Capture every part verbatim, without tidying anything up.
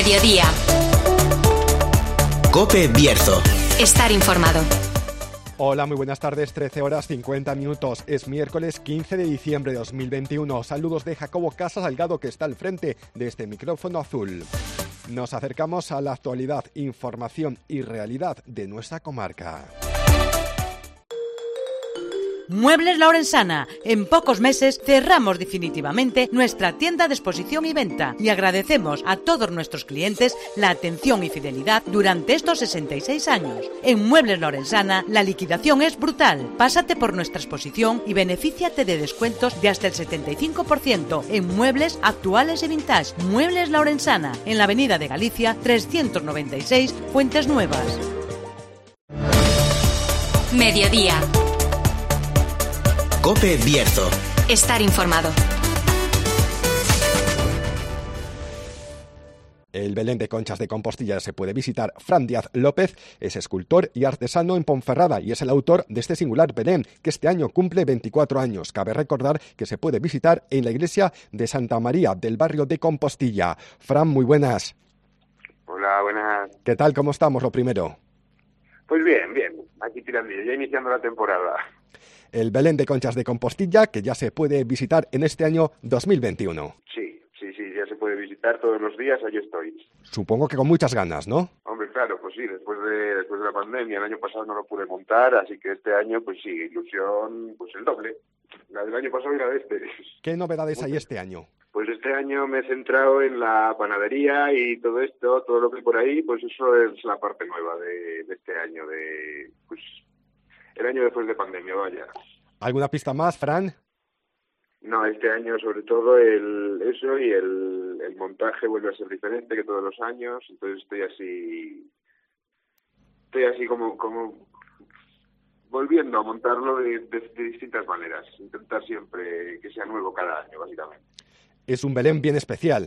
Mediodía. COPE Bierzo. Estar informado. Hola, muy buenas tardes, trece horas cincuenta minutos. Es miércoles quince de diciembre de dos mil veintiuno. Saludos de Jacobo Casa Salgado, que está al frente de este micrófono azul. Nos acercamos a la actualidad, información y realidad de nuestra comarca. Muebles La Orensana. En pocos meses cerramos definitivamente nuestra tienda de exposición y venta y agradecemos a todos nuestros clientes la atención y fidelidad durante estos sesenta y seis años. En Muebles La Orensana la liquidación es brutal. Pásate por nuestra exposición y benefíciate de descuentos de hasta el setenta y cinco por ciento en muebles actuales y vintage. Muebles La Orensana, en la avenida de Galicia trescientos noventa y seis, Fuentes Nuevas. Mediodía. COPE Bierzo. Estar informado. El Belén de Conchas de Compostilla se puede visitar. Fran Díaz López es escultor y artesano en Ponferrada y es el autor de este singular Belén, que este año cumple veinticuatro años. Cabe recordar que se puede visitar en la iglesia de Santa María del barrio de Compostilla. Fran, muy buenas. Hola, buenas. ¿Qué tal? ¿Cómo estamos? Lo primero. Pues bien, bien. Aquí tirando, ya iniciando la temporada. El Belén de Conchas de Compostilla, que ya se puede visitar en este año dos mil veintiuno. Sí, sí, sí, ya se puede visitar todos los días, ahí estoy. Supongo que con muchas ganas, ¿no? Hombre, claro, pues sí, después de después de la pandemia, el año pasado no lo pude montar, así que este año, pues sí, ilusión, pues el doble. La del año pasado y la de este. ¿Qué novedades hay este año? Pues este año me he centrado en la panadería y todo esto, todo lo que hay por ahí, pues eso es la parte nueva de, de este año, de pues el año después de pandemia, vaya. ¿Alguna pista más, Fran? No, este año sobre todo el eso y el, el montaje vuelve a ser diferente que todos los años, entonces estoy así, estoy así como como volviendo a montarlo de, de, de distintas maneras, intentar siempre que sea nuevo cada año, básicamente. Es un Belén bien especial.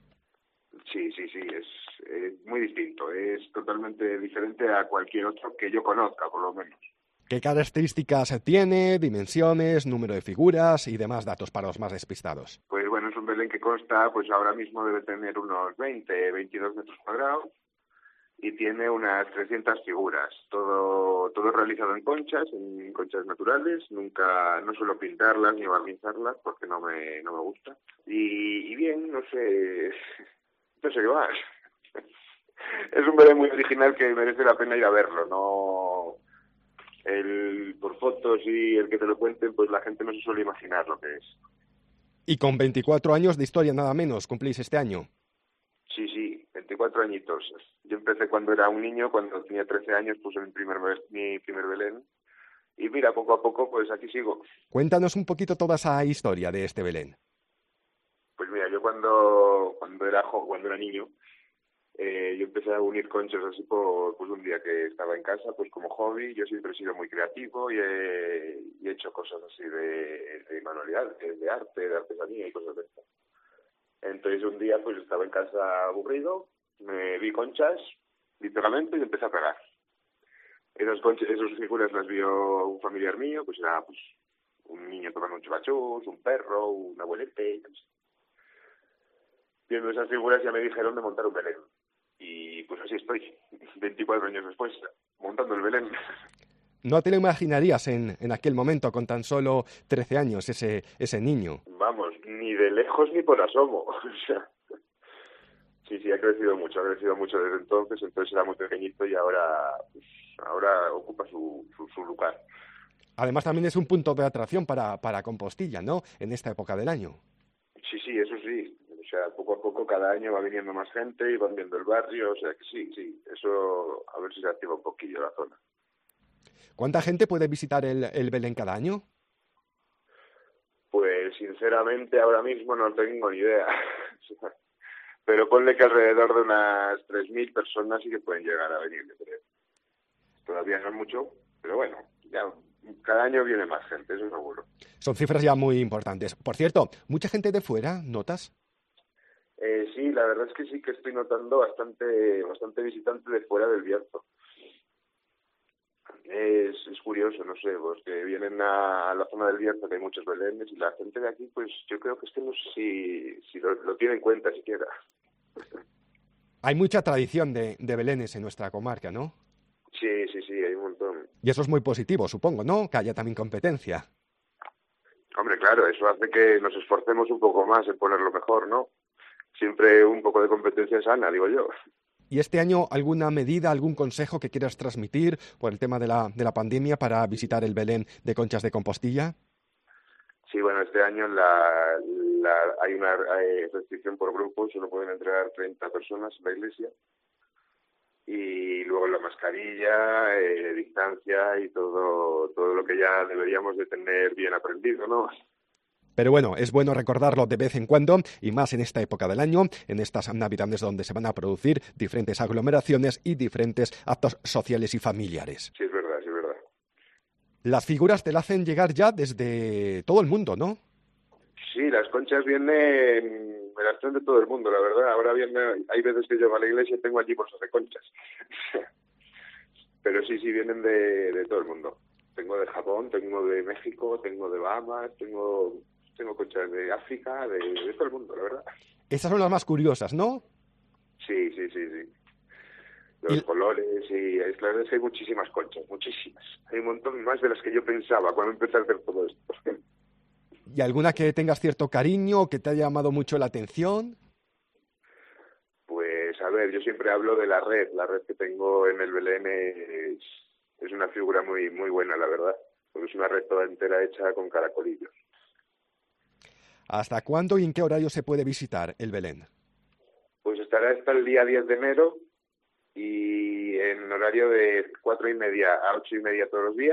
Sí, sí, sí, es, es muy distinto, es totalmente diferente a cualquier otro que yo conozca, por lo menos. ¿Qué características tiene, dimensiones, número de figuras y demás datos para los más despistados? Pues bueno, es un Belén que consta, pues ahora mismo debe tener unos veinte, veintidós metros cuadrados y tiene unas trescientas figuras. Todo todo realizado en conchas, en conchas naturales. Nunca, no suelo pintarlas ni barnizarlas porque no me no me gusta. Y, y bien, no sé, no sé qué más. Es un Belén muy original que merece la pena ir a verlo, no... El, por fotos y el que te lo cuenten, pues la gente no se suele imaginar lo que es. Y con veinticuatro años de historia nada menos, cumplís este año. Sí, sí, veinticuatro añitos. Yo empecé cuando era un niño, cuando tenía trece años puse mi primer, mi primer Belén. Y mira, poco a poco, pues aquí sigo. Cuéntanos un poquito toda esa historia de este Belén. Pues mira, yo cuando cuando era jo, cuando era niño, Eh, yo empecé a unir conchas así por pues un día que estaba en casa, pues como hobby. Yo siempre he sido muy creativo y he, y he hecho cosas así de, de manualidades, de arte, de artesanía y cosas de estas. Entonces un día pues estaba en casa aburrido, me vi conchas, literalmente, y empecé a pegar. Esas conchas, esas figuras las vio un familiar mío, pues era pues un niño tomando un chupachus, un perro, un abuelete. Viendo esas figuras ya me dijeron de montar un Belén. Y pues así estoy, veinticuatro años después, montando el Belén. No te lo imaginarías en, en aquel momento, con tan solo trece años, ese ese niño. Vamos, ni de lejos ni por asomo. O sea, sí, sí, ha crecido mucho, ha crecido mucho desde entonces. Entonces era muy pequeñito y ahora, pues, ahora ocupa su, su, su lugar. Además también es un punto de atracción para, para Compostilla, ¿no?, en esta época del año. Sí, sí, eso sí. O sea, poco a poco cada año va viniendo más gente y van viendo el barrio, o sea que sí, sí, eso a ver si se activa un poquillo la zona. ¿Cuánta gente puede visitar el, el Belén cada año? Pues sinceramente ahora mismo no tengo ni idea, pero ponle que alrededor de unas tres mil personas sí que pueden llegar a venir, yo creo. Todavía no es mucho, pero bueno, ya cada año viene más gente, eso seguro. Son cifras ya muy importantes. Por cierto, ¿mucha gente de fuera, notas? Eh, sí, la verdad es que sí que estoy notando bastante bastante visitante de fuera del Bierzo. Es, es curioso, no sé, pues que vienen a, a la zona del Bierzo, que hay muchos belenes, y la gente de aquí, pues yo creo que es que no sé si, si lo, lo tiene en cuenta siquiera. Hay mucha tradición de, de belenes en nuestra comarca, ¿no? Sí, sí, sí, hay un montón. Y eso es muy positivo, supongo, ¿no? Que haya también competencia. Hombre, claro, eso hace que nos esforcemos un poco más en ponerlo mejor, ¿no? Siempre un poco de competencia sana, digo yo. ¿Y este año alguna medida, algún consejo que quieras transmitir por el tema de la, de la pandemia para visitar el Belén de Conchas de Compostilla? Sí, bueno, este año la, la, hay una hay restricción por grupos, solo pueden entrar treinta personas en la iglesia. Y luego la mascarilla, eh, distancia y todo, todo lo que ya deberíamos de tener bien aprendido, ¿no? Pero bueno, es bueno recordarlo de vez en cuando, y más en esta época del año, en estas navidades donde se van a producir diferentes aglomeraciones y diferentes actos sociales y familiares. Sí, es verdad, sí, es verdad. Las figuras te la hacen llegar ya desde todo el mundo, ¿no? Sí, las conchas vienen, me las traen de todo el mundo, la verdad. Ahora viene, hay veces que yo a la iglesia y tengo allí bolsas de conchas. Pero sí, sí, vienen de, de todo el mundo. Tengo de Japón, tengo de México, tengo de Bahamas, tengo... Tengo conchas de África, de, de todo el mundo, la verdad. Esas son las más curiosas, ¿no? Sí, sí, sí, sí. Los y... colores, y es, la verdad es que hay muchísimas conchas, muchísimas. Hay un montón más de las que yo pensaba cuando empecé a hacer todo esto. ¿Y alguna que tengas cierto cariño o que te haya llamado mucho la atención? Pues, a ver, yo siempre hablo de la red. La red que tengo en el Belén es, es una figura muy, muy buena, la verdad. Porque es una red toda entera hecha con caracolillos. ¿Hasta cuándo y en qué horario se puede visitar el Belén? Pues estará hasta el día diez de enero y en horario de cuatro y media a ocho y media todos los días.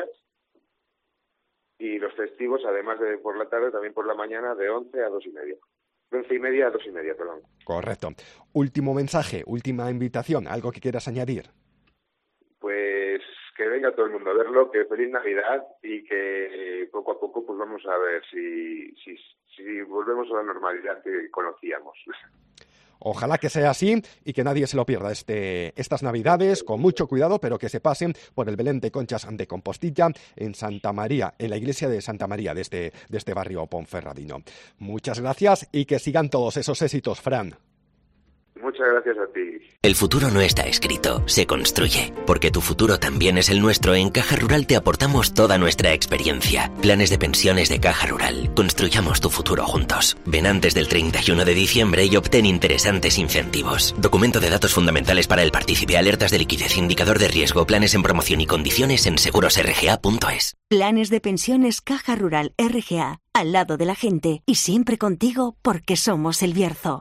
Y los festivos, además de por la tarde, también por la mañana de once a dos y media. De once y media a dos y media, perdón. Correcto. Último mensaje, última invitación, ¿algo que quieras añadir? Pues que venga todo el mundo a verlo, que feliz Navidad y que poco a poco pues vamos a ver si, si, si volvemos a la normalidad que conocíamos. Ojalá que sea así y que nadie se lo pierda este, estas Navidades, con mucho cuidado, pero que se pasen por el Belén de Conchas de Compostilla en Santa María, en la iglesia de Santa María de este, de este barrio ponferradino. Muchas gracias y que sigan todos esos éxitos, Fran. Muchas gracias a ti. El futuro no está escrito, se construye. Porque tu futuro también es el nuestro, en Caja Rural te aportamos toda nuestra experiencia. Planes de pensiones de Caja Rural. Construyamos tu futuro juntos. Ven antes del treinta y uno de diciembre y obtén interesantes incentivos. Documento de datos fundamentales para el partícipe, alertas de liquidez, indicador de riesgo, planes en promoción y condiciones en seguros r g a punto es. Planes de pensiones Caja Rural R G A. Al lado de la gente y siempre contigo porque somos El Bierzo.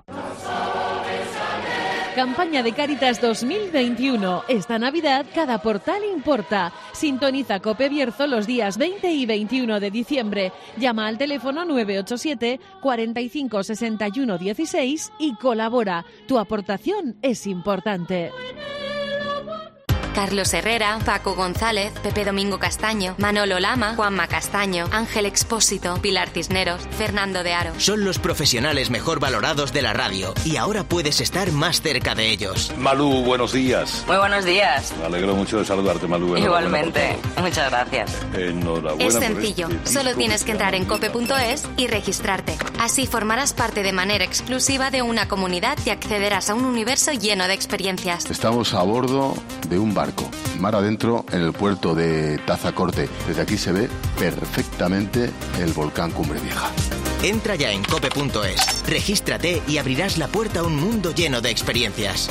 Campaña de Cáritas dos mil veintiuno. Esta Navidad cada portal importa. Sintoniza COPE Bierzo los días veinte y veintiuno de diciembre. Llama al teléfono nueve ocho siete, cuarenta y cinco, sesenta y uno, dieciséis y colabora. Tu aportación es importante. Carlos Herrera, Paco González, Pepe Domingo Castaño, Manolo Lama, Juanma Castaño, Ángel Expósito, Pilar Cisneros, Fernando de Aro. Son los profesionales mejor valorados de la radio y ahora puedes estar más cerca de ellos. Malú, buenos días. Muy buenos días. Me alegro mucho de saludarte, Malú. Igualmente. Muchas gracias. Enhorabuena. Es sencillo. Este Solo tienes que entrar en cope punto es y registrarte. Así formarás parte de manera exclusiva de una comunidad y accederás a un universo lleno de experiencias. Estamos a bordo de un barco. Mar adentro en el puerto de Tazacorte. Desde aquí se ve perfectamente el volcán Cumbre Vieja. Entra ya en cope punto es, regístrate y abrirás la puerta a un mundo lleno de experiencias.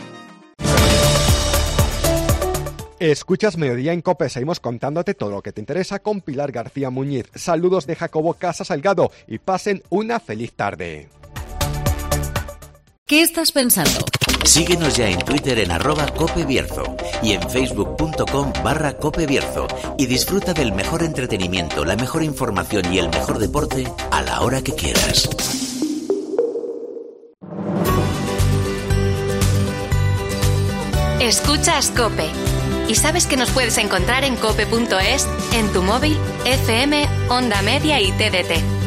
Escuchas Mediodía en COPE, seguimos contándote todo lo que te interesa con Pilar García Muñiz. Saludos de Jacobo Casa Salgado y pasen una feliz tarde. ¿Qué estás pensando? Síguenos ya en Twitter en arroba copebierzo y en facebook.com barra copebierzo y disfruta del mejor entretenimiento, la mejor información y el mejor deporte a la hora que quieras. Escuchas COPE. Y sabes que nos puedes encontrar en cope punto es, en tu móvil, F M, Onda Media y T D T.